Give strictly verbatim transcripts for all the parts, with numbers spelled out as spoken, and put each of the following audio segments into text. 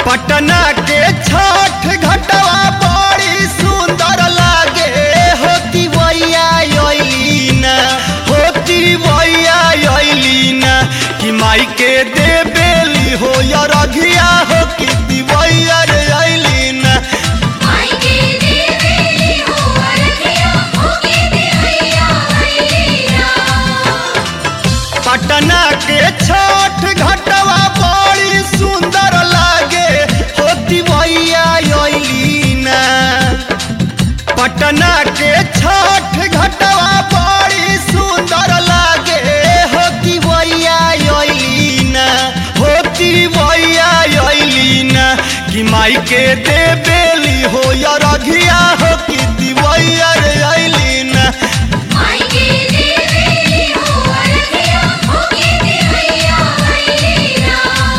पटना के छठ घटवा बड़ी सुंदर लागे होती वैया अइलीना होती वैया अइलीना कि माई के देबेली हो या रघिया हो कि दिवैया रे अइलीना माई के देबेली हो रघिया हो कि दिवैया अइलीना। पटना के छठ घटवा बड़ी सुंदर लागे होती वैया अइलीना पटना के छठ घटवा बड़ी सुंदर लागे होती वैया अइलीना होती वैया अइलीना कि माई के देबेली हो या रघिया हो कि दिवैया रे अइलीना माई के देबेली हो रघिया हो कि दिवैया अइलीना।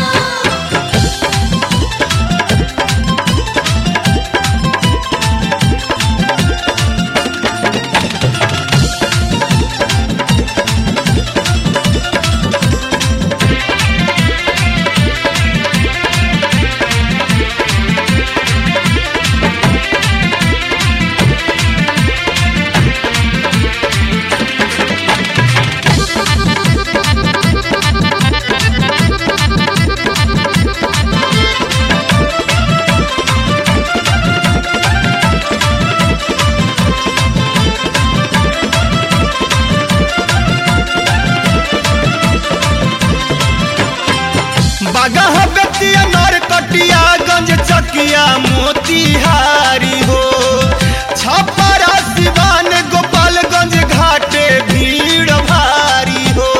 बागह बेतिया नरकटिया गंज चकिया मोतिहारी हो छपरा सिवान गोपालगंज घाटे भीड़ भारी हो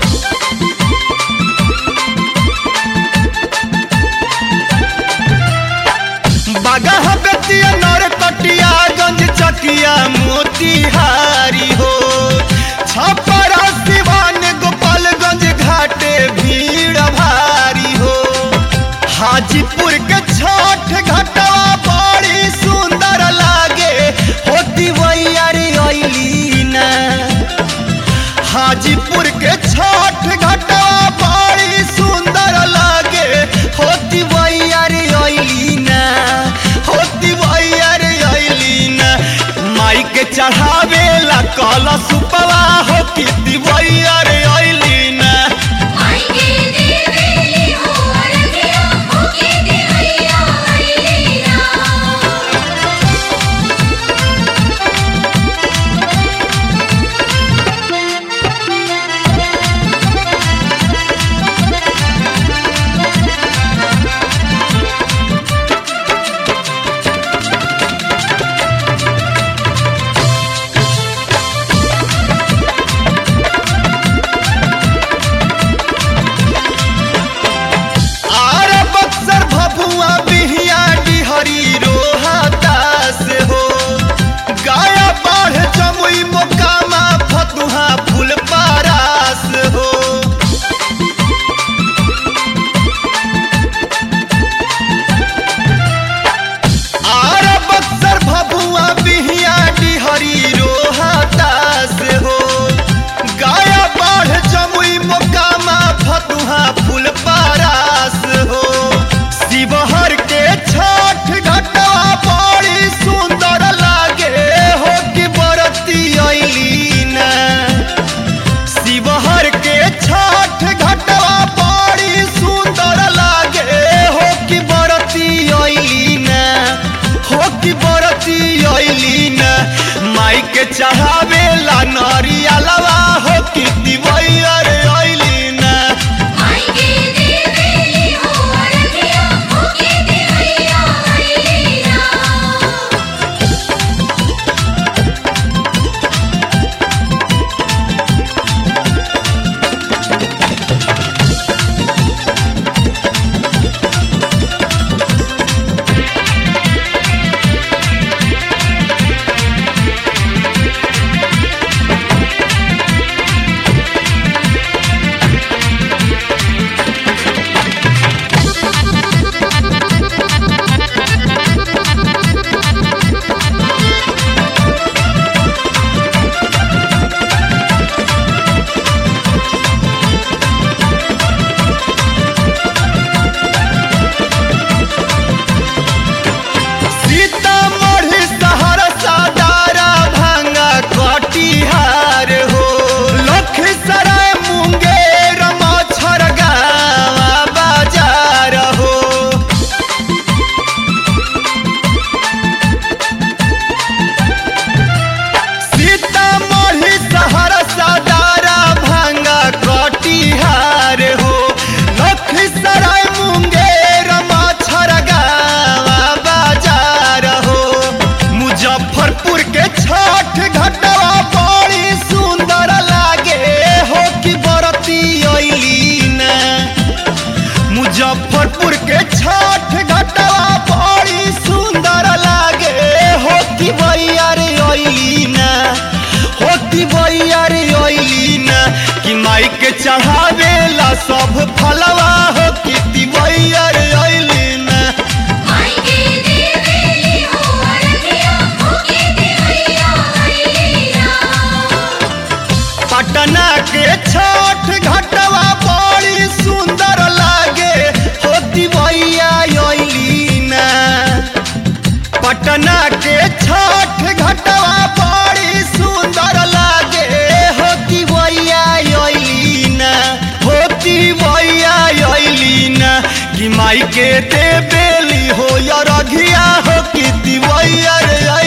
बागह बेतिया नरकटिया गंज चकिया मोतिहारी हो छपरा सिवान गोपालगंज घाटे भीड़ भारी हो हाजीपुर के छठ घटवा बड़ी सुंदर लागे होती वैया रे अइलीना हाजीपुर के छठ घटवा बड़ी सुंदर लागे होती वैया रे अइलीना होती वैया रे अइलीना माई के चढ़ावे ला कलश उपवा हो कि दिवैया रे अइलीना माई के देबेली हो रघिया हो कि दिवैया अइलीना। आर बक्सर भभुआ बिहिया डिहरी रोहतास हो गाया बाढ़ जमुई मोकामा फतुहा फुलपरास हो आर बक्सर भभुआ बिहिया डिहरी रोहतास हो गाया बाढ़ जमुई मोकामा फतुहा फुलपरास हो शिवहर के छठ घटवा बड़ी सुंदर लागे हो कि बरती अइलीना शिवहर के छठ घटवा बड़ी सुंदर लागे हो कि बरती अइलीना हो कि बरती अइलीना माई के चढ़ावे ला नरियलवा हो कि दिवैया रे अइलीना माई के देबेली हो रघिया हो कि दिवैया अइलीना। तिवैया रे अइली ना कि माई के चढ़ावेला सब फलवा हो कि तिवैया रे अइली ना माई के देवेली हो अरगिया हो के तिवैया अइली ना पटना के छठ घाटवा बड़ी सुंदर लागे हो तिवैया अइली ना पटना के छठ घाटवा बड़ी सुंदर लागे हो तिवैया अइली ना हो तिवैया अइली ना कि माई के देवेली हो अरघिया हो कि तिवैया रे